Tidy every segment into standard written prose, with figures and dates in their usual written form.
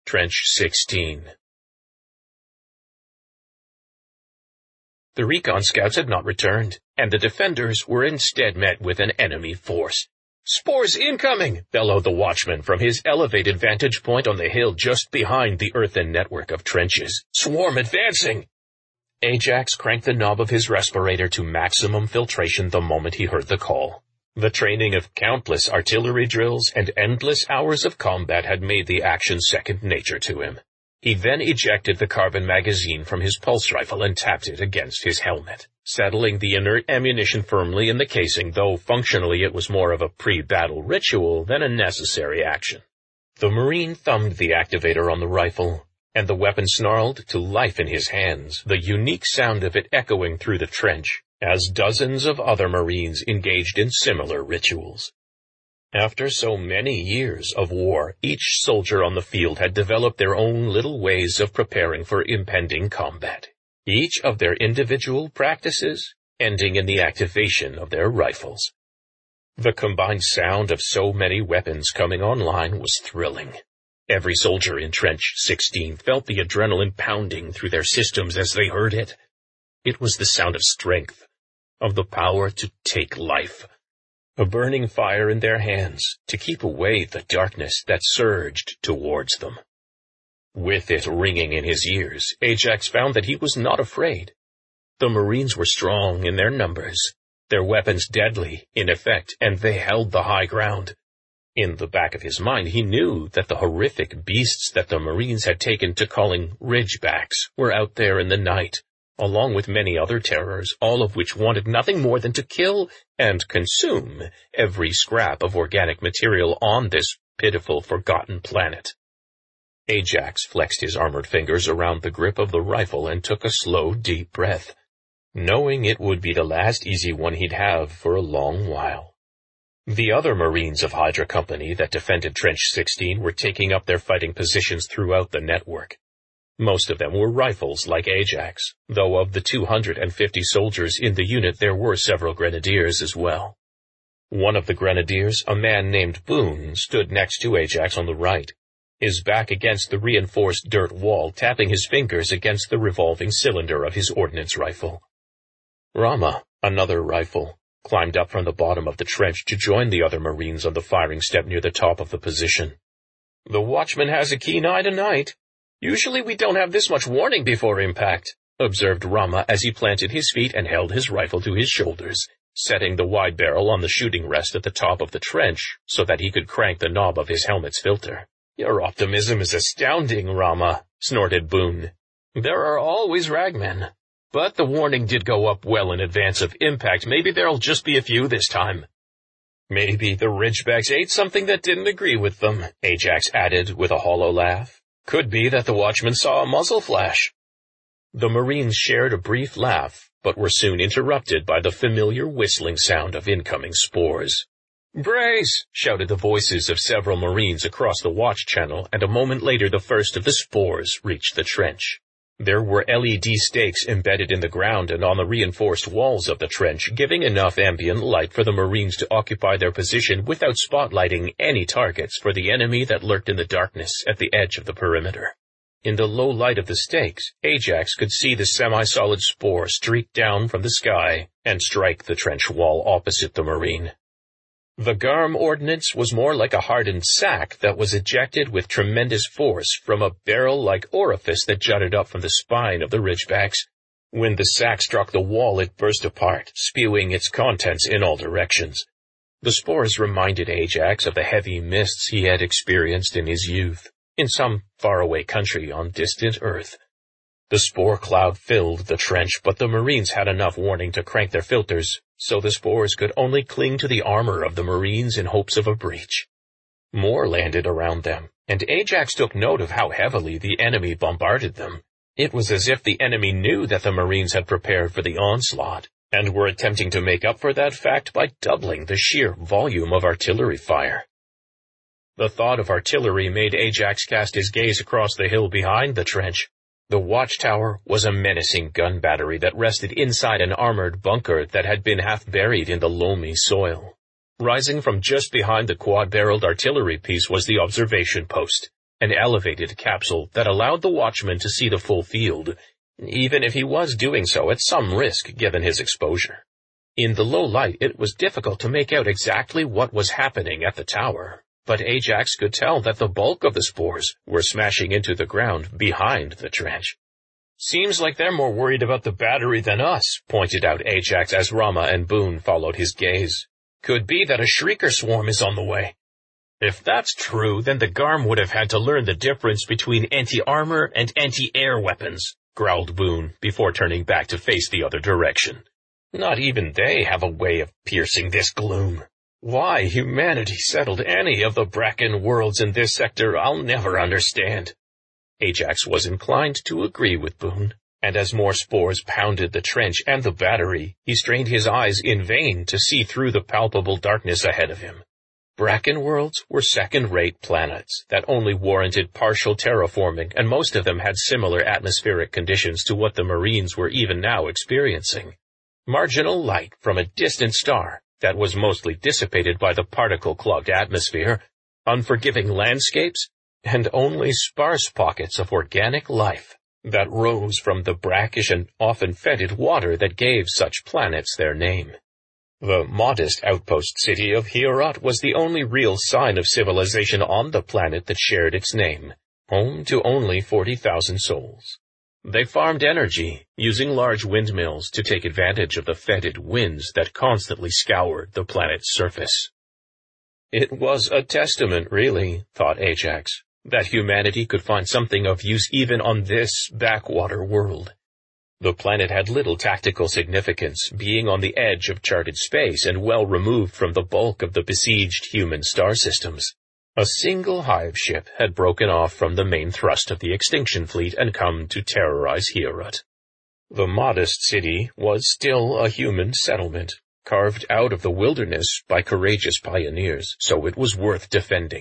Trench 16. The recon scouts had not returned, and the defenders were instead met with an enemy force. "Spores incoming!" bellowed the watchman from his elevated vantage point on the hill just behind the earthen network of trenches. "Swarm advancing!" Ajax cranked the knob of his respirator to maximum filtration the moment he heard the call. The training of countless artillery drills and endless hours of combat had made the action second nature to him. He then ejected the carbon magazine from his pulse rifle and tapped it against his helmet, settling the inert ammunition firmly in the casing, though functionally it was more of a pre-battle ritual than a necessary action. The Marine thumbed the activator on the rifle, and the weapon snarled to life in his hands, the unique sound of it echoing through the trench, as dozens of other Marines engaged in similar rituals. After so many years of war, each soldier on the field had developed their own little ways of preparing for impending combat, each of their individual practices ending in the activation of their rifles. The combined sound of so many weapons coming online was thrilling. Every soldier in Trench 16 felt the adrenaline pounding through their systems as they heard it. It was the sound of strength, of the power to take life. A burning fire in their hands to keep away the darkness that surged towards them. With it ringing in his ears, Ajax found that he was not afraid. The Marines were strong in their numbers, their weapons deadly in effect, and they held the high ground. In the back of his mind, he knew that the horrific beasts that the Marines had taken to calling Ridgebacks were out there in the night, along with many other terrors, all of which wanted nothing more than to kill and consume every scrap of organic material on this pitiful, forgotten planet. Ajax flexed his armored fingers around the grip of the rifle and took a slow, deep breath, knowing it would be the last easy one he'd have for a long while. The other Marines of Hydra Company that defended Trench 16 were taking up their fighting positions throughout the network. Most of them were rifles like Ajax, though of the 250 soldiers in the unit there were several grenadiers as well. One of the grenadiers, a man named Boone, stood next to Ajax on the right, his back against the reinforced dirt wall, tapping his fingers against the revolving cylinder of his ordnance rifle. Rama, another rifle, climbed up from the bottom of the trench to join the other Marines on the firing step near the top of the position. "The watchman has a keen eye tonight. Usually we don't have this much warning before impact," observed Rama as he planted his feet and held his rifle to his shoulders, setting the wide barrel on the shooting rest at the top of the trench so that he could crank the knob of his helmet's filter. "Your optimism is astounding, Rama," snorted Boone. "There are always ragmen. But the warning did go up well in advance of impact. Maybe there'll just be a few this time." "Maybe the Ridgebacks ate something that didn't agree with them," Ajax added with a hollow laugh. "Could be that the watchman saw a muzzle flash." The Marines shared a brief laugh, but were soon interrupted by the familiar whistling sound of incoming spores. "Brace!" shouted the voices of several Marines across the watch channel, and a moment later the first of the spores reached the trench. There were LED stakes embedded in the ground and on the reinforced walls of the trench, giving enough ambient light for the Marines to occupy their position without spotlighting any targets for the enemy that lurked in the darkness at the edge of the perimeter. In the low light of the stakes, Ajax could see the semi-solid spore streak down from the sky and strike the trench wall opposite the Marine. The Garm ordnance was more like a hardened sack that was ejected with tremendous force from a barrel-like orifice that jutted up from the spine of the Ridgebacks. When the sack struck the wall, it burst apart, spewing its contents in all directions. The spores reminded Ajax of the heavy mists he had experienced in his youth, in some faraway country on distant Earth. The spore cloud filled the trench, but the Marines had enough warning to crank their filters, so the spores could only cling to the armor of the Marines in hopes of a breach. More landed around them, and Ajax took note of how heavily the enemy bombarded them. It was as if the enemy knew that the Marines had prepared for the onslaught, and were attempting to make up for that fact by doubling the sheer volume of artillery fire. The thought of artillery made Ajax cast his gaze across the hill behind the trench. The watchtower was a menacing gun battery that rested inside an armored bunker that had been half buried in the loamy soil. Rising from just behind the quad-barreled artillery piece was the observation post, an elevated capsule that allowed the watchman to see the full field, even if he was doing so at some risk given his exposure. In the low light, it was difficult to make out exactly what was happening at the tower, but Ajax could tell that the bulk of the spores were smashing into the ground behind the trench. "Seems like they're more worried about the battery than us," pointed out Ajax as Rama and Boone followed his gaze. "Could be that a Shrieker swarm is on the way." "If that's true, then the Garm would have had to learn the difference between anti-armor and anti-air weapons," growled Boone, before turning back to face the other direction. "Not even they have a way of piercing this gloom. Why humanity settled any of the Bracken worlds in this sector I'll never understand." Ajax was inclined to agree with Boone, and as more spores pounded the trench and the battery, he strained his eyes in vain to see through the palpable darkness ahead of him. Bracken worlds were second-rate planets that only warranted partial terraforming, and most of them had similar atmospheric conditions to what the Marines were even now experiencing. Marginal light from a distant star that was mostly dissipated by the particle-clogged atmosphere, unforgiving landscapes, and only sparse pockets of organic life that rose from the brackish and often fetid water that gave such planets their name. The modest outpost city of Heorot was the only real sign of civilization on the planet that shared its name, home to only 40,000 souls. They farmed energy, using large windmills to take advantage of the fetid winds that constantly scoured the planet's surface. It was a testament, really, thought Ajax, that humanity could find something of use even on this backwater world. The planet had little tactical significance, being on the edge of charted space and well removed from the bulk of the besieged human star systems. A single hive ship had broken off from the main thrust of the extinction fleet and come to terrorize Heorot. The modest city was still a human settlement, carved out of the wilderness by courageous pioneers, so it was worth defending.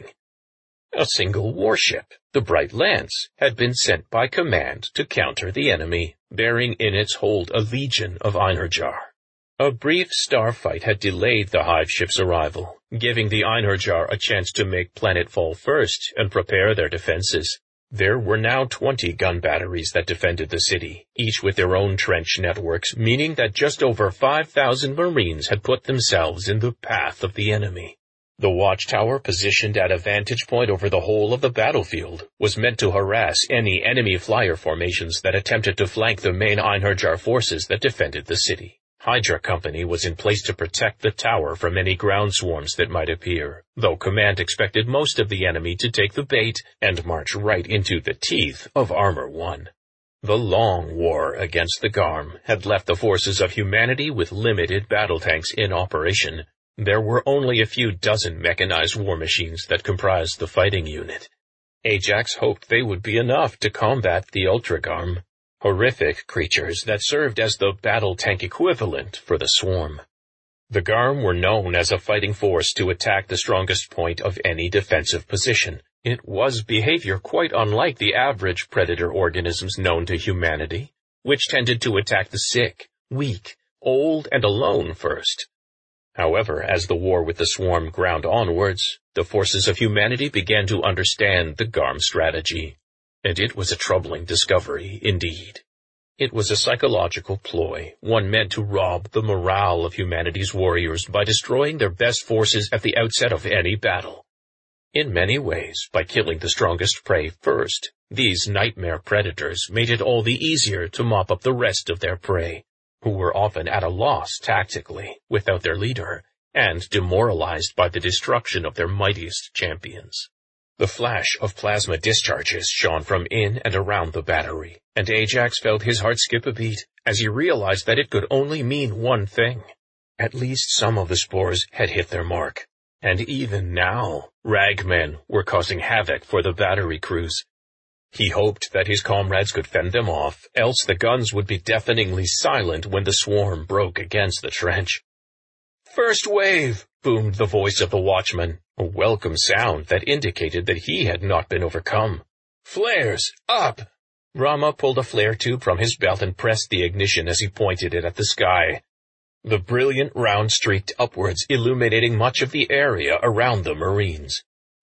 A single warship, the Bright Lance, had been sent by command to counter the enemy, bearing in its hold a legion of Einherjar. A brief starfight had delayed the hive ship's arrival, giving the Einherjar a chance to make planetfall first and prepare their defenses. There were now 20 gun batteries that defended the city, each with their own trench networks, meaning that just over 5,000 Marines had put themselves in the path of the enemy. The watchtower, positioned at a vantage point over the whole of the battlefield, was meant to harass any enemy flyer formations that attempted to flank the main Einherjar forces that defended the city. Hydra Company was in place to protect the tower from any ground swarms that might appear, though Command expected most of the enemy to take the bait and march right into the teeth of Armor 1. The long war against the Garm had left the forces of humanity with limited battle tanks in operation. There were only a few dozen mechanized war machines that comprised the fighting unit. Ajax hoped they would be enough to combat the Ultragarm, horrific creatures that served as the battle tank equivalent for the swarm. The Garm were known as a fighting force to attack the strongest point of any defensive position. It was behavior quite unlike the average predator organisms known to humanity, which tended to attack the sick, weak, old, and alone first. However, as the war with the swarm ground onwards, the forces of humanity began to understand the Garm strategy, and it was a troubling discovery indeed. It was a psychological ploy, one meant to rob the morale of humanity's warriors by destroying their best forces at the outset of any battle. In many ways, by killing the strongest prey first, these nightmare predators made it all the easier to mop up the rest of their prey, who were often at a loss tactically, without their leader, and demoralized by the destruction of their mightiest champions. The flash of plasma discharges shone from in and around the battery, and Ajax felt his heart skip a beat as he realized that it could only mean one thing. At least some of the spores had hit their mark, and even now, ragmen were causing havoc for the battery crews. He hoped that his comrades could fend them off, else the guns would be deafeningly silent when the swarm broke against the trench. "First wave!" boomed the voice of the watchman, a welcome sound that indicated that he had not been overcome. "Flares! Up!" Rama pulled a flare tube from his belt and pressed the ignition as he pointed it at the sky. The brilliant round streaked upwards, illuminating much of the area around the Marines.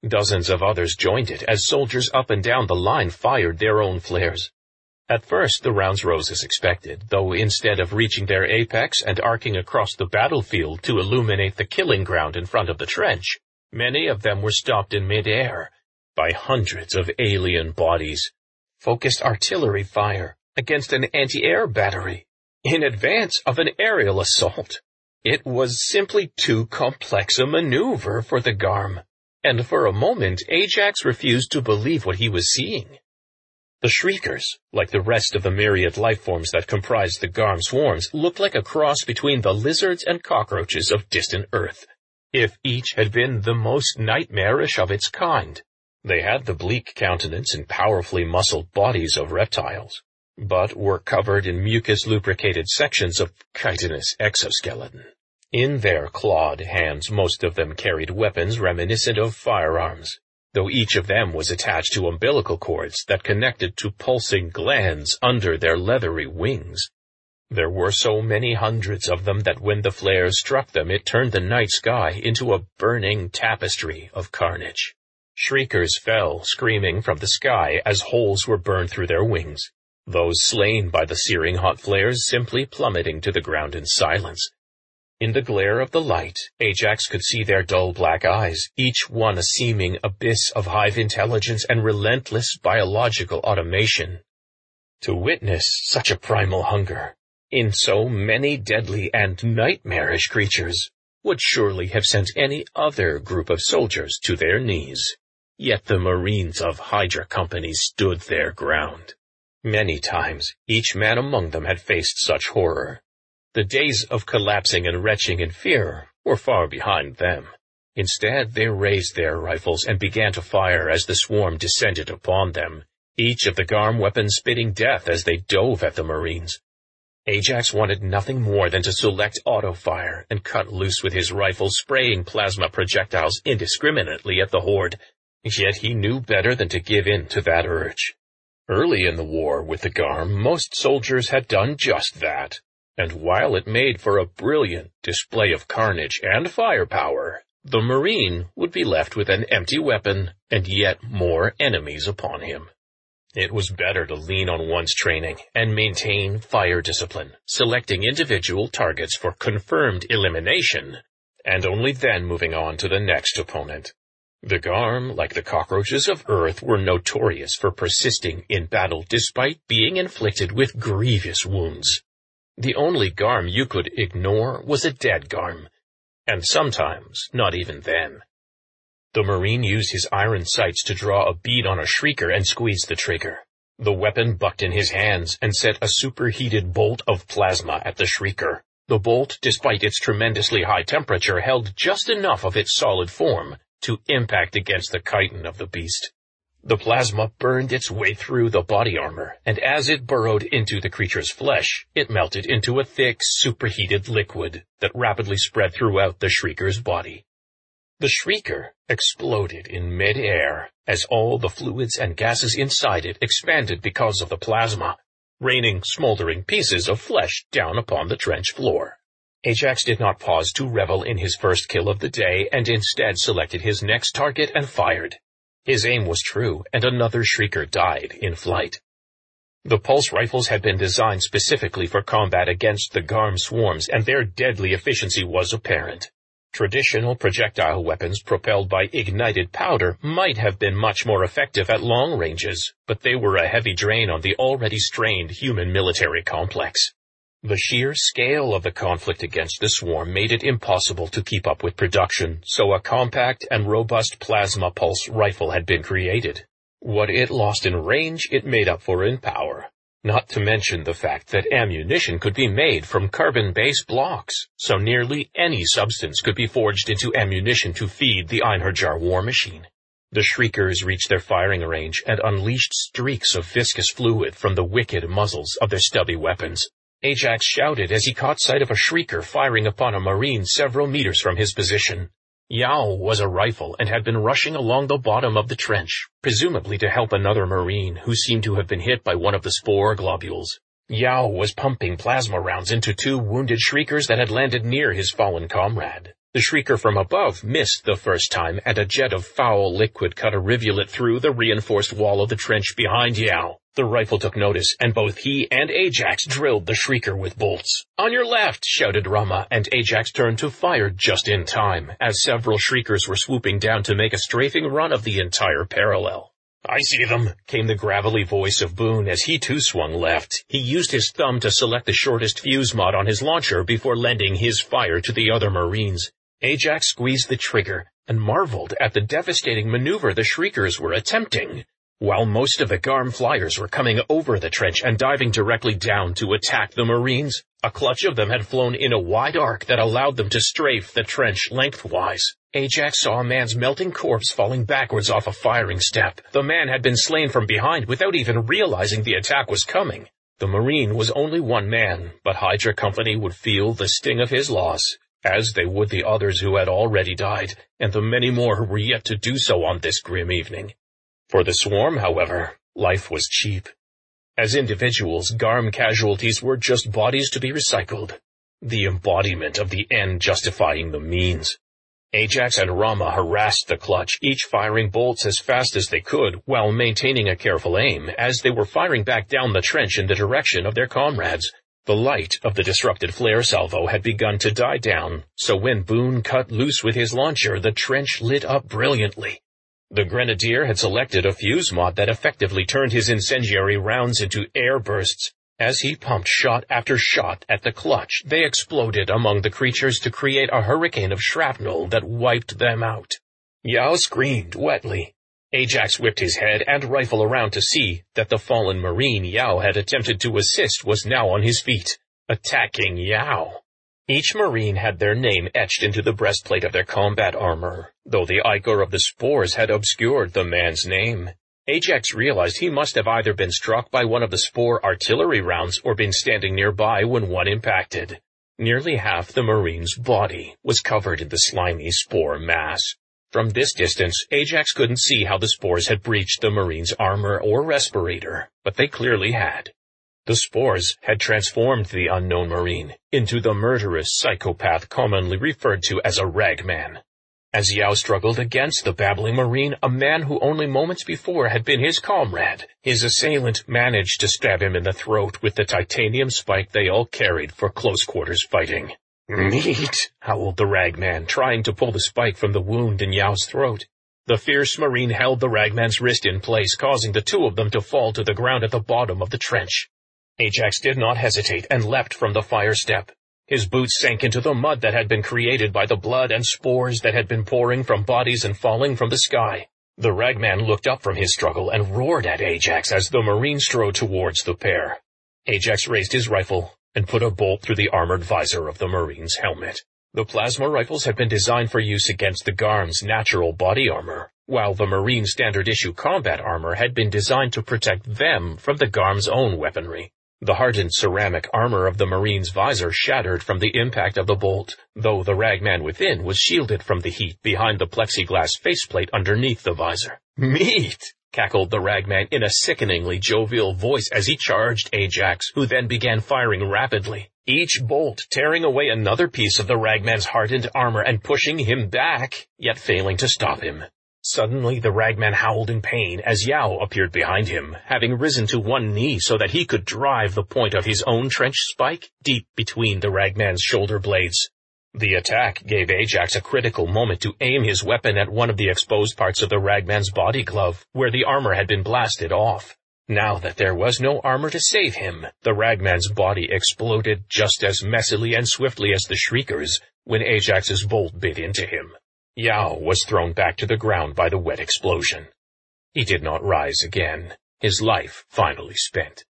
Dozens of others joined it as soldiers up and down the line fired their own flares. At first the rounds rose as expected, though instead of reaching their apex and arcing across the battlefield to illuminate the killing ground in front of the trench, many of them were stopped in mid-air by hundreds of alien bodies. Focused artillery fire against an anti-air battery in advance of an aerial assault. It was simply too complex a maneuver for the Garm, and for a moment Ajax refused to believe what he was seeing. The Shriekers, like the rest of the myriad lifeforms that comprised the Garm swarms, looked like a cross between the lizards and cockroaches of distant Earth, if each had been the most nightmarish of its kind. They had the bleak countenance and powerfully muscled bodies of reptiles, but were covered in mucus-lubricated sections of chitinous exoskeleton. In their clawed hands most of them carried weapons reminiscent of firearms, though each of them was attached to umbilical cords that connected to pulsing glands under their leathery wings. There were so many hundreds of them that when the flares struck them it turned the night sky into a burning tapestry of carnage. Shriekers fell screaming from the sky as holes were burned through their wings, those slain by the searing hot flares simply plummeting to the ground in silence. In the glare of the light, Ajax could see their dull black eyes, each one a seeming abyss of hive intelligence and relentless biological automation. To witness such a primal hunger in so many deadly and nightmarish creatures would surely have sent any other group of soldiers to their knees. Yet the Marines of Hydra Company stood their ground. Many times, each man among them had faced such horror. The days of collapsing and retching in fear were far behind them. Instead, they raised their rifles and began to fire as the swarm descended upon them, each of the Garm weapons spitting death as they dove at the Marines. Ajax wanted nothing more than to select auto-fire and cut loose with his rifle, spraying plasma projectiles indiscriminately at the horde. Yet he knew better than to give in to that urge. Early in the war with the Garm, most soldiers had done just that. And while it made for a brilliant display of carnage and firepower, the Marine would be left with an empty weapon and yet more enemies upon him. It was better to lean on one's training and maintain fire discipline, selecting individual targets for confirmed elimination, and only then moving on to the next opponent. The Garm, like the cockroaches of Earth, were notorious for persisting in battle despite being inflicted with grievous wounds. The only Garm you could ignore was a dead Garm, and sometimes not even then. The Marine used his iron sights to draw a bead on a Shrieker and squeeze the trigger. The weapon bucked in his hands and sent a superheated bolt of plasma at the Shrieker. The bolt, despite its tremendously high temperature, held just enough of its solid form to impact against the chitin of the beast. The plasma burned its way through the body armor, and as it burrowed into the creature's flesh, it melted into a thick, superheated liquid that rapidly spread throughout the Shrieker's body. The Shrieker exploded in mid-air as all the fluids and gases inside it expanded because of the plasma, raining smoldering pieces of flesh down upon the trench floor. Ajax did not pause to revel in his first kill of the day and instead selected his next target and fired. His aim was true, and another Shrieker died in flight. The pulse rifles had been designed specifically for combat against the Garm swarms, and their deadly efficiency was apparent. Traditional projectile weapons propelled by ignited powder might have been much more effective at long ranges, but they were a heavy drain on the already strained human military complex. The sheer scale of the conflict against the swarm made it impossible to keep up with production, so a compact and robust plasma pulse rifle had been created. What it lost in range, it made up for in power. Not to mention the fact that ammunition could be made from carbon-based blocks, so nearly any substance could be forged into ammunition to feed the Einherjar war machine. The Shriekers reached their firing range and unleashed streaks of viscous fluid from the wicked muzzles of their stubby weapons. Ajax shouted as he caught sight of a Shrieker firing upon a Marine several meters from his position. Yao was a rifle and had been rushing along the bottom of the trench, presumably to help another Marine who seemed to have been hit by one of the spore globules. Yao was pumping plasma rounds into two wounded Shriekers that had landed near his fallen comrade. The shrieker from above missed the first time, and a jet of foul liquid cut a rivulet through the reinforced wall of the trench behind Yao. The rifle took notice, and both he and Ajax drilled the shrieker with bolts. "On your left!" shouted Rama, and Ajax turned to fire just in time, as several shriekers were swooping down to make a strafing run of the entire parallel. "I see them," came the gravelly voice of Boone as he too swung left. He used his thumb to select the shortest fuse mod on his launcher before lending his fire to the other Marines. Ajax squeezed the trigger and marveled at the devastating maneuver the shriekers were attempting. While most of the Garm flyers were coming over the trench and diving directly down to attack the Marines, a clutch of them had flown in a wide arc that allowed them to strafe the trench lengthwise. Ajax saw a man's melting corpse falling backwards off a firing step. The man had been slain from behind without even realizing the attack was coming. The Marine was only one man, but Hydra Company would feel the sting of his loss, as they would the others who had already died, and the many more who were yet to do so on this grim evening. For the swarm, however, life was cheap. As individuals, Garm casualties were just bodies to be recycled, the embodiment of the end justifying the means. Ajax and Rama harassed the clutch, each firing bolts as fast as they could, while maintaining a careful aim, as they were firing back down the trench in the direction of their comrades. The light of the disrupted flare salvo had begun to die down, so when Boone cut loose with his launcher, the trench lit up brilliantly. The Grenadier had selected a fuse mod that effectively turned his incendiary rounds into air bursts. As he pumped shot after shot at the clutch, they exploded among the creatures to create a hurricane of shrapnel that wiped them out. Yao screamed wetly. Ajax whipped his head and rifle around to see that the fallen Marine Yao had attempted to assist was now on his feet, attacking Yao. Each Marine had their name etched into the breastplate of their combat armor, though the ichor of the spores had obscured the man's name. Ajax realized he must have either been struck by one of the spore artillery rounds or been standing nearby when one impacted. Nearly half the Marine's body was covered in the slimy spore mass. From this distance, Ajax couldn't see how the spores had breached the Marine's armor or respirator, but they clearly had. The spores had transformed the unknown Marine into the murderous psychopath commonly referred to as a ragman. As Yao struggled against the babbling Marine, a man who only moments before had been his comrade, his assailant managed to stab him in the throat with the titanium spike they all carried for close-quarters fighting. "Meat!" howled the ragman, trying to pull the spike from the wound in Yao's throat. The fierce Marine held the ragman's wrist in place, causing the two of them to fall to the ground at the bottom of the trench. Ajax did not hesitate and leapt from the fire step. His boots sank into the mud that had been created by the blood and spores that had been pouring from bodies and falling from the sky. The ragman looked up from his struggle and roared at Ajax as the Marine strode towards the pair. Ajax raised his rifle and put a bolt through the armored visor of the Marine's helmet. The plasma rifles had been designed for use against the Garm's natural body armor, while the Marine standard-issue combat armor had been designed to protect them from the Garm's own weaponry. The hardened ceramic armor of the Marine's visor shattered from the impact of the bolt, though the ragman within was shielded from the heat behind the plexiglass faceplate underneath the visor. "Meat!" cackled the ragman in a sickeningly jovial voice as he charged Ajax, who then began firing rapidly, each bolt tearing away another piece of the ragman's hardened armor and pushing him back, yet failing to stop him. Suddenly the ragman howled in pain as Yao appeared behind him, having risen to one knee so that he could drive the point of his own trench spike deep between the ragman's shoulder blades. The attack gave Ajax a critical moment to aim his weapon at one of the exposed parts of the ragman's body glove, where the armor had been blasted off. Now that there was no armor to save him, the ragman's body exploded just as messily and swiftly as the shriekers when Ajax's bolt bit into him. Yao was thrown back to the ground by the wet explosion. He did not rise again, his life finally spent.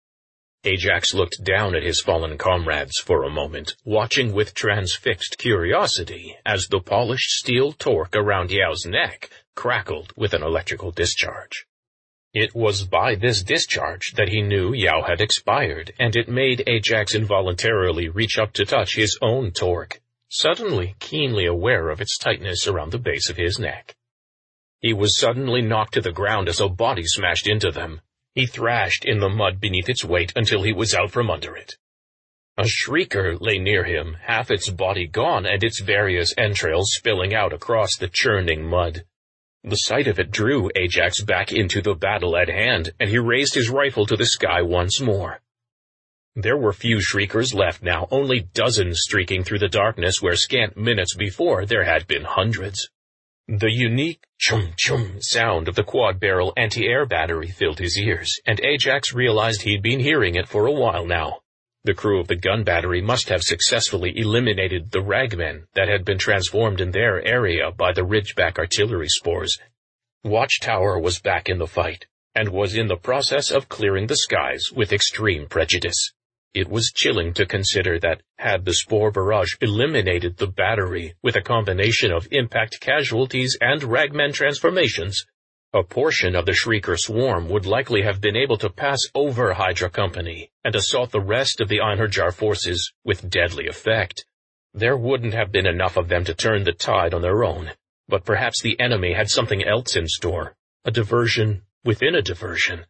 Ajax looked down at his fallen comrades for a moment, watching with transfixed curiosity as the polished steel torque around Yao's neck crackled with an electrical discharge. It was by this discharge that he knew Yao had expired, and it made Ajax involuntarily reach up to touch his own torque, suddenly keenly aware of its tightness around the base of his neck. He was suddenly knocked to the ground as a body smashed into them. He thrashed in the mud beneath its weight until he was out from under it. A shrieker lay near him, half its body gone and its various entrails spilling out across the churning mud. The sight of it drew Ajax back into the battle at hand, and he raised his rifle to the sky once more. There were few shriekers left now, only dozens streaking through the darkness where scant minutes before there had been hundreds. The unique chum-chum sound of the quad-barrel anti-air battery filled his ears, and Ajax realized he'd been hearing it for a while now. The crew of the gun battery must have successfully eliminated the ragmen that had been transformed in their area by the Ridgeback artillery spores. Watchtower was back in the fight, and was in the process of clearing the skies with extreme prejudice. It was chilling to consider that, had the spore barrage eliminated the battery with a combination of impact casualties and ragman transformations, a portion of the Shrieker swarm would likely have been able to pass over Hydra Company and assault the rest of the Einherjar forces with deadly effect. There wouldn't have been enough of them to turn the tide on their own, but perhaps the enemy had something else in store, a diversion within a diversion.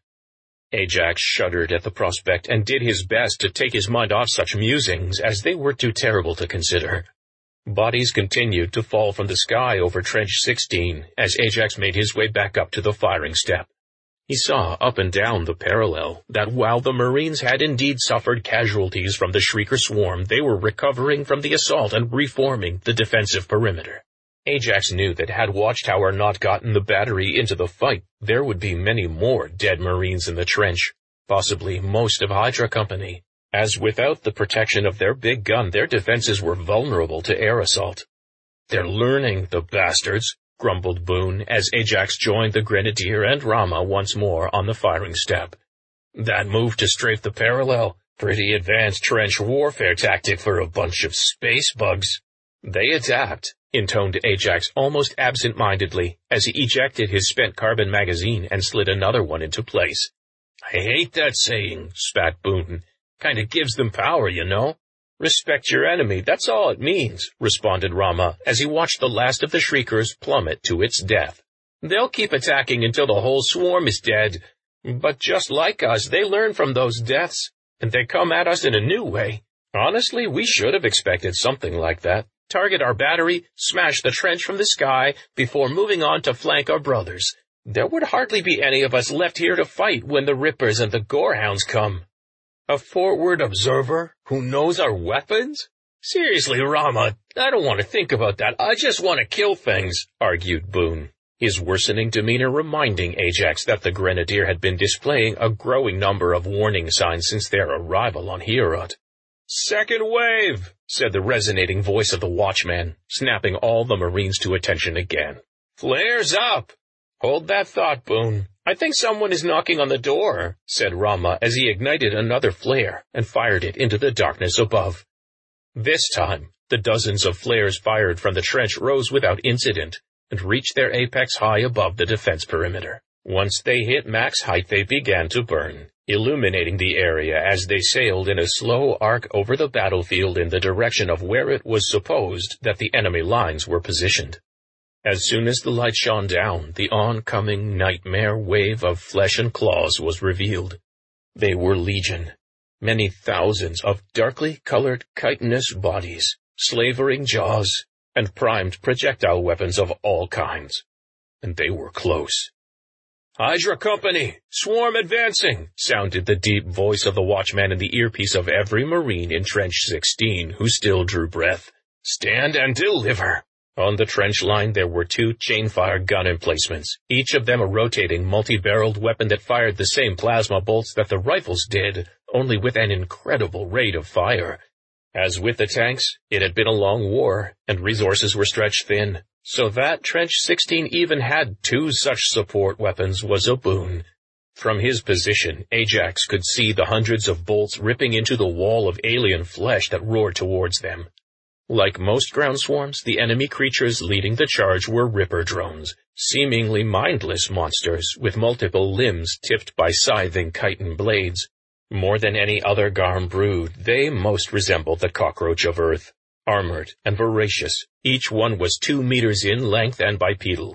Ajax shuddered at the prospect and did his best to take his mind off such musings, as they were too terrible to consider. Bodies continued to fall from the sky over Trench 16 as Ajax made his way back up to the firing step. He saw up and down the parallel that while the Marines had indeed suffered casualties from the Shrieker swarm, they were recovering from the assault and reforming the defensive perimeter. Ajax knew that had Watchtower not gotten the battery into the fight, there would be many more dead Marines in the trench, possibly most of Hydra Company, as without the protection of their big gun, their defenses were vulnerable to air assault. "They're learning, the bastards," grumbled Boone as Ajax joined the Grenadier and Rama once more on the firing step. "That move to strafe the parallel, pretty advanced trench warfare tactic for a bunch of space bugs." "They adapt," intoned Ajax almost absent-mindedly as he ejected his spent carbon magazine and slid another one into place. "I hate that saying," spat Boone. "Kinda gives them power, you know." "Respect your enemy, that's all it means," responded Rama as he watched the last of the Shriekers plummet to its death. "They'll keep attacking until the whole swarm is dead. But just like us, they learn from those deaths, and they come at us in a new way. Honestly, we should have expected something like that. Target our battery, smash the trench from the sky, before moving on to flank our brothers. There would hardly be any of us left here to fight when the Rippers and the Gorehounds come." "A forward observer who knows our weapons? Seriously, Rama, I don't want to think about that. I just want to kill things," argued Boone, his worsening demeanor reminding Ajax that the Grenadier had been displaying a growing number of warning signs since their arrival on Heorot. "Second wave," said the resonating voice of the watchman, snapping all the Marines to attention again. "Flares up!" "Hold that thought, Boone. I think someone is knocking on the door," said Rama as he ignited another flare and fired it into the darkness above. This time, the dozens of flares fired from the trench rose without incident and reached their apex high above the defense perimeter. Once they hit max height, they began to burn, illuminating the area as they sailed in a slow arc over the battlefield in the direction of where it was supposed that the enemy lines were positioned. As soon as the light shone down, the oncoming nightmare wave of flesh and claws was revealed. They were legion, many thousands of darkly colored chitinous bodies, slavering jaws, and primed projectile weapons of all kinds. And they were close. "Hydra Company, swarm advancing," sounded the deep voice of the watchman in the earpiece of every Marine in Trench 16 who still drew breath. "Stand and deliver." On the trench line there were 2 chain-fire gun emplacements, each of them a rotating multi-barreled weapon that fired the same plasma bolts that the rifles did, only with an incredible rate of fire. As with the tanks, it had been a long war, and resources were stretched thin. So that Trench 16 even had 2 such support weapons was a boon. From his position, Ajax could see the hundreds of bolts ripping into the wall of alien flesh that roared towards them. Like most ground swarms, the enemy creatures leading the charge were Ripper drones, seemingly mindless monsters with multiple limbs tipped by scything chitin blades. More than any other Garm brood, they most resembled the cockroach of Earth. Armored and voracious, each one was 2 meters in length and bipedal.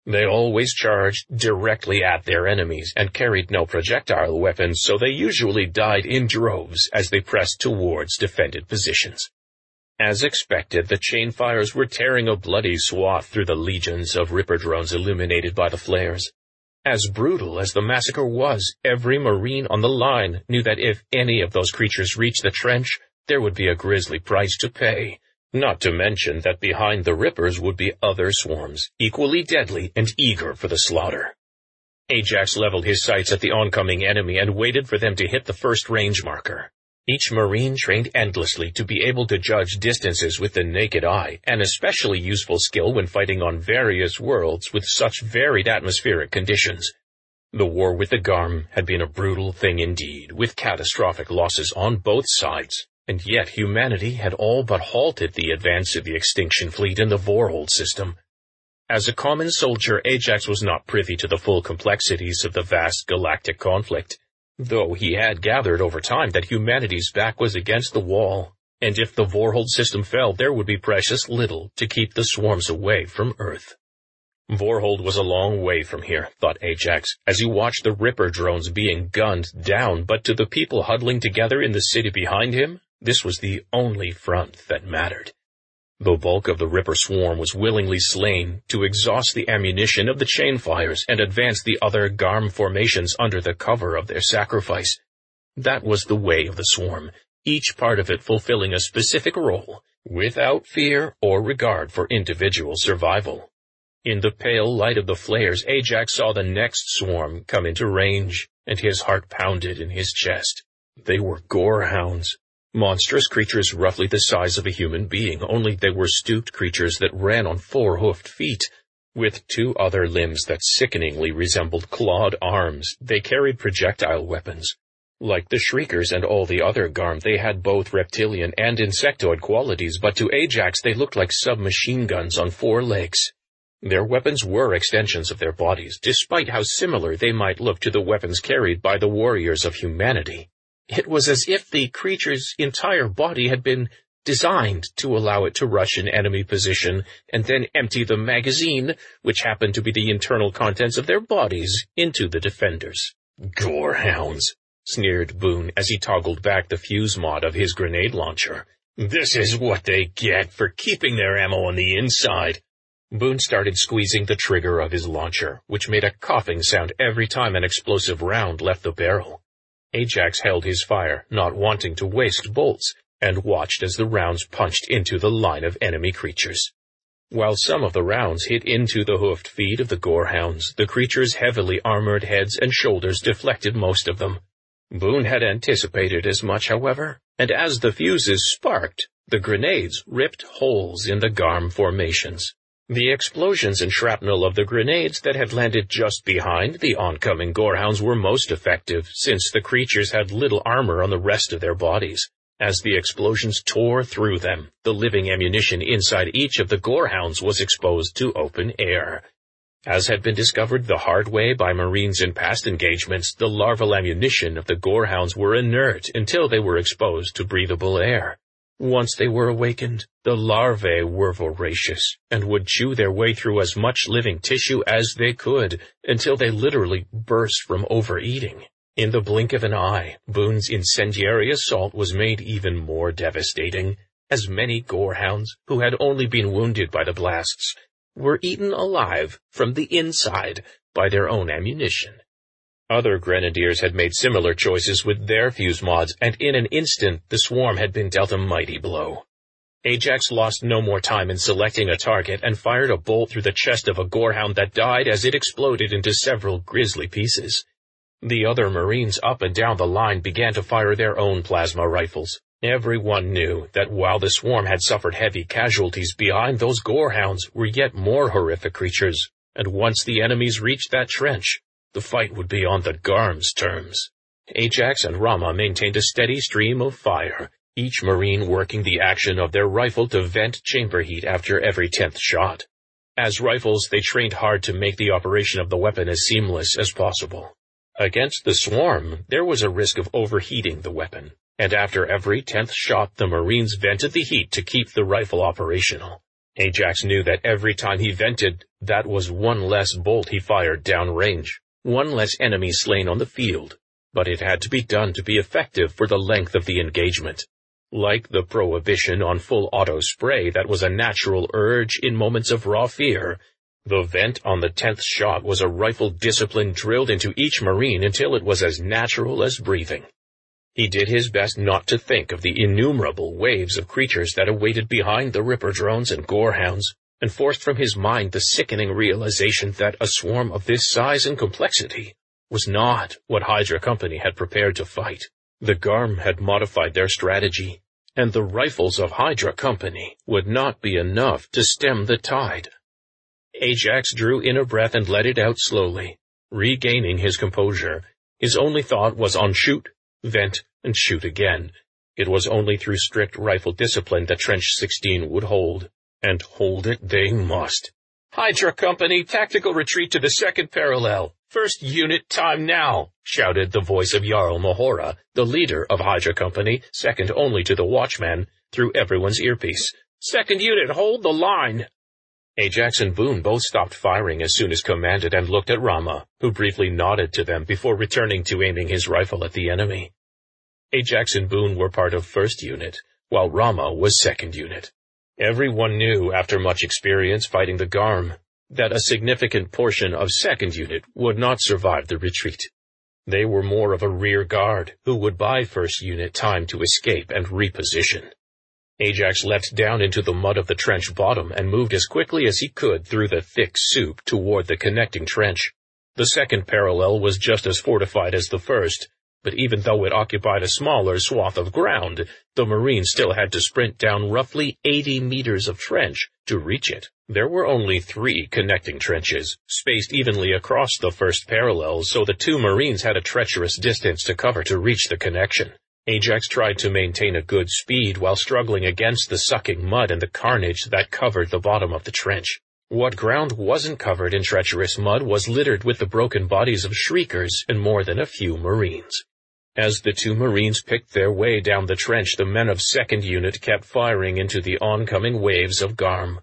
They always charged directly at their enemies and carried no projectile weapons, so they usually died in droves as they pressed towards defended positions. As expected, the chain fires were tearing a bloody swath through the legions of Ripper drones illuminated by the flares. As brutal as the massacre was, every Marine on the line knew that if any of those creatures reached the trench, there would be a grisly price to pay. Not to mention that behind the Rippers would be other swarms, equally deadly and eager for the slaughter. Ajax leveled his sights at the oncoming enemy and waited for them to hit the first range marker. Each Marine trained endlessly to be able to judge distances with the naked eye, an especially useful skill when fighting on various worlds with such varied atmospheric conditions. The war with the Garm had been a brutal thing indeed, with catastrophic losses on both sides. And yet humanity had all but halted the advance of the extinction fleet in the Vorhold system. As a common soldier, Ajax was not privy to the full complexities of the vast galactic conflict, though he had gathered over time that humanity's back was against the wall, and if the Vorhold system fell, there would be precious little to keep the swarms away from Earth. Vorhold was a long way from here, thought Ajax, as he watched the Ripper drones being gunned down, but to the people huddling together in the city behind him, this was the only front that mattered. The bulk of the Ripper swarm was willingly slain to exhaust the ammunition of the chain fires and advance the other Garm formations under the cover of their sacrifice. That was the way of the swarm, each part of it fulfilling a specific role, without fear or regard for individual survival. In the pale light of the flares, Ajax saw the next swarm come into range, and his heart pounded in his chest. They were gorehounds. Monstrous creatures roughly the size of a human being, only they were stooped creatures that ran on four-hoofed feet. With two other limbs that sickeningly resembled clawed arms, they carried projectile weapons. Like the Shriekers and all the other Garm, they had both reptilian and insectoid qualities, but to Ajax they looked like submachine guns on four legs. Their weapons were extensions of their bodies, despite how similar they might look to the weapons carried by the warriors of humanity. It was as if the creature's entire body had been designed to allow it to rush an enemy position and then empty the magazine, which happened to be the internal contents of their bodies, into the defenders. "Gorehounds," sneered Boone as he toggled back the fuse mod of his grenade launcher. "This is what they get for keeping their ammo on the inside." Boone started squeezing the trigger of his launcher, which made a coughing sound every time an explosive round left the barrel. Ajax held his fire, not wanting to waste bolts, and watched as the rounds punched into the line of enemy creatures. While some of the rounds hit into the hoofed feet of the gorehounds, the creatures' heavily armored heads and shoulders deflected most of them. Boone had anticipated as much, however, and as the fuses sparked, the grenades ripped holes in the Garm formations. The explosions and shrapnel of the grenades that had landed just behind the oncoming gorehounds were most effective, since the creatures had little armor on the rest of their bodies. As the explosions tore through them, the living ammunition inside each of the gorehounds was exposed to open air. As had been discovered the hard way by Marines in past engagements, the larval ammunition of the gorehounds were inert until they were exposed to breathable air. Once they were awakened, the larvae were voracious and would chew their way through as much living tissue as they could until they literally burst from overeating. In the blink of an eye, Boone's incendiary assault was made even more devastating, as many gorehounds, who had only been wounded by the blasts, were eaten alive from the inside by their own ammunition. Other grenadiers had made similar choices with their fuse mods, and in an instant the swarm had been dealt a mighty blow. Ajax lost no more time in selecting a target and fired a bolt through the chest of a gorehound that died as it exploded into several grisly pieces. The other Marines up and down the line began to fire their own plasma rifles. Everyone knew that while the swarm had suffered heavy casualties, behind those gorehounds were yet more horrific creatures, and once the enemies reached that trench, the fight would be on the Garm's terms. Ajax and Rama maintained a steady stream of fire, each Marine working the action of their rifle to vent chamber heat after every 10th shot. As rifles, they trained hard to make the operation of the weapon as seamless as possible. Against the swarm, there was a risk of overheating the weapon, and after every 10th shot the Marines vented the heat to keep the rifle operational. Ajax knew that every time he vented, that was one less bolt he fired downrange, one less enemy slain on the field, but it had to be done to be effective for the length of the engagement. Like the prohibition on full auto spray that was a natural urge in moments of raw fear, the vent on the 10th shot was a rifle discipline drilled into each Marine until it was as natural as breathing. He did his best not to think of the innumerable waves of creatures that awaited behind the Ripper drones and Gorehounds, and forced from his mind the sickening realization that a swarm of this size and complexity was not what Hydra Company had prepared to fight. The Garm had modified their strategy, and the rifles of Hydra Company would not be enough to stem the tide. Ajax drew in a breath and let it out slowly. Regaining his composure, his only thought was on shoot, vent, and shoot again. It was only through strict rifle discipline that Trench 16 would hold, and hold it they must. "Hydra Company, tactical retreat to the second parallel. First unit, time now," shouted the voice of Jarl Mahora, the leader of Hydra Company, second only to the Watchman, through everyone's earpiece. "Second unit, hold the line." Ajax and Boone both stopped firing as soon as commanded and looked at Rama, who briefly nodded to them before returning to aiming his rifle at the enemy. Ajax and Boone were part of first unit, while Rama was second unit. Everyone knew, after much experience fighting the Garm, that a significant portion of second unit would not survive the retreat. They were more of a rear guard who would buy first unit time to escape and reposition. Ajax leapt down into the mud of the trench bottom and moved as quickly as he could through the thick soup toward the connecting trench. The second parallel was just as fortified as the first, but even though it occupied a smaller swath of ground, the Marines still had to sprint down roughly 80 meters of trench to reach it. There were only 3 connecting trenches, spaced evenly across the first parallel, so the 2 Marines had a treacherous distance to cover to reach the connection. Ajax tried to maintain a good speed while struggling against the sucking mud and the carnage that covered the bottom of the trench. What ground wasn't covered in treacherous mud was littered with the broken bodies of Shriekers and more than a few Marines. As the 2 Marines picked their way down the trench, the men of second unit kept firing into the oncoming waves of Garm.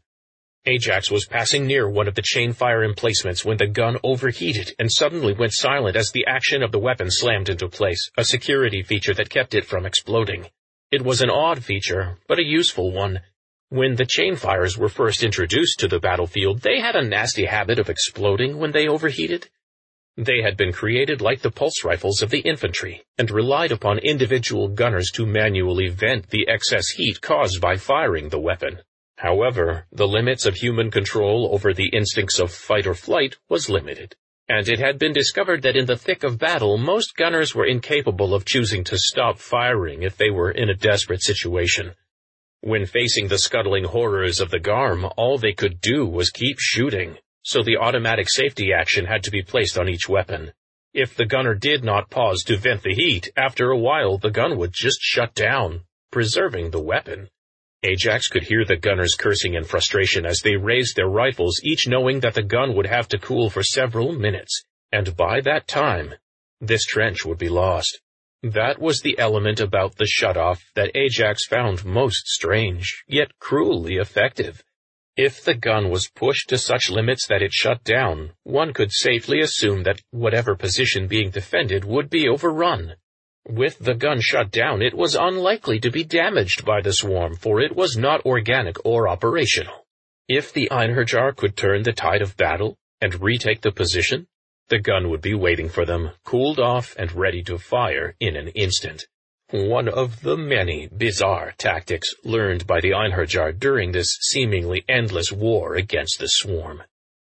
Ajax was passing near one of the chain fire emplacements when the gun overheated and suddenly went silent as the action of the weapon slammed into place, a security feature that kept it from exploding. It was an odd feature, but a useful one. When the chain fires were first introduced to the battlefield, they had a nasty habit of exploding when they overheated. They had been created like the pulse rifles of the infantry, and relied upon individual gunners to manually vent the excess heat caused by firing the weapon. However, the limits of human control over the instincts of fight or flight was limited, and it had been discovered that in the thick of battle most gunners were incapable of choosing to stop firing if they were in a desperate situation. When facing the scuttling horrors of the Garm, all they could do was keep shooting, so the automatic safety action had to be placed on each weapon. If the gunner did not pause to vent the heat, after a while the gun would just shut down, preserving the weapon. Ajax could hear the gunners cursing in frustration as they raised their rifles, each knowing that the gun would have to cool for several minutes, and by that time, this trench would be lost. That was the element about the shutoff that Ajax found most strange, yet cruelly effective. If the gun was pushed to such limits that it shut down, one could safely assume that whatever position being defended would be overrun. With the gun shut down, it was unlikely to be damaged by the swarm, for it was not organic or operational. If the Einherjar could turn the tide of battle and retake the position, the gun would be waiting for them, cooled off and ready to fire in an instant. One of the many bizarre tactics learned by the Einherjar during this seemingly endless war against the swarm.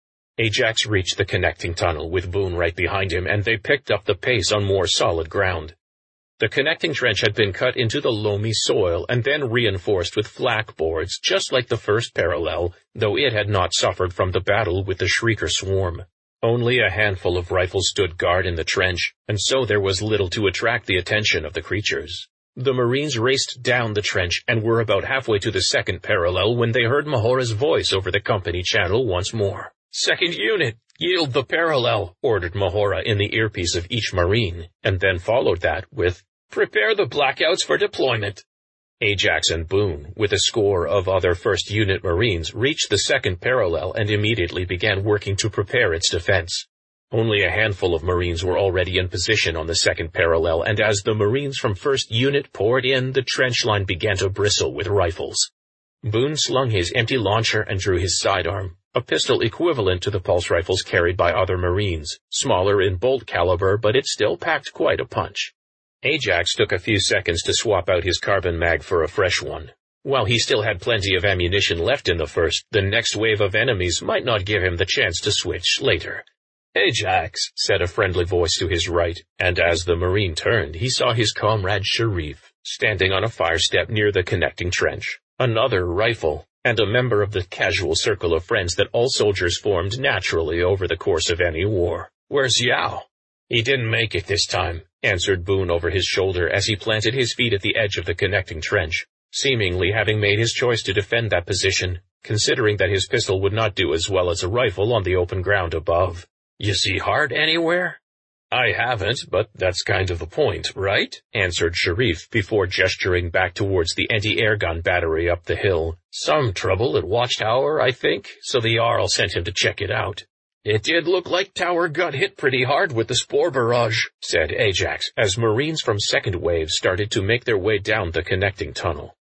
Ajax reached the connecting tunnel with Boone right behind him, and they picked up the pace on more solid ground. The connecting trench had been cut into the loamy soil and then reinforced with flak boards, just like the first parallel, though it had not suffered from the battle with the Shrieker swarm. Only a handful of rifles stood guard in the trench, and so there was little to attract the attention of the creatures. The Marines raced down the trench and were about halfway to the second parallel when they heard Mahora's voice over the company channel once more. "Second unit, yield the parallel," ordered Mahora in the earpiece of each Marine, and then followed that with, "Prepare the blackouts for deployment." Ajax and Boone, with a score of other first unit Marines, reached the second parallel and immediately began working to prepare its defense. Only a handful of Marines were already in position on the second parallel, and as the Marines from first unit poured in, the trench line began to bristle with rifles. Boone slung his empty launcher and drew his sidearm, a pistol equivalent to the pulse rifles carried by other Marines, smaller in bolt caliber, but it still packed quite a punch. Ajax took a few seconds to swap out his carbon mag for a fresh one. While he still had plenty of ammunition left in the first, the next wave of enemies might not give him the chance to switch later. "Ajax," said a friendly voice to his right, and as the Marine turned, he saw his comrade Sharif, standing on a fire step near the connecting trench, another rifle, and a member of the casual circle of friends that all soldiers formed naturally over the course of any war. "Where's Yao?" "He didn't make it this time," answered Boone over his shoulder as he planted his feet at the edge of the connecting trench, seemingly having made his choice to defend that position, considering that his pistol would not do as well as a rifle on the open ground above. "You see Hart anywhere?" "I haven't, but that's kind of the point, right?" answered Sharif before gesturing back towards the anti-air gun battery up the hill. "Some trouble at Watchtower, I think, so the Jarl sent him to check it out." "It did look like Tower got hit pretty hard with the spore barrage," said Ajax, as Marines from second wave started to make their way down the connecting tunnel.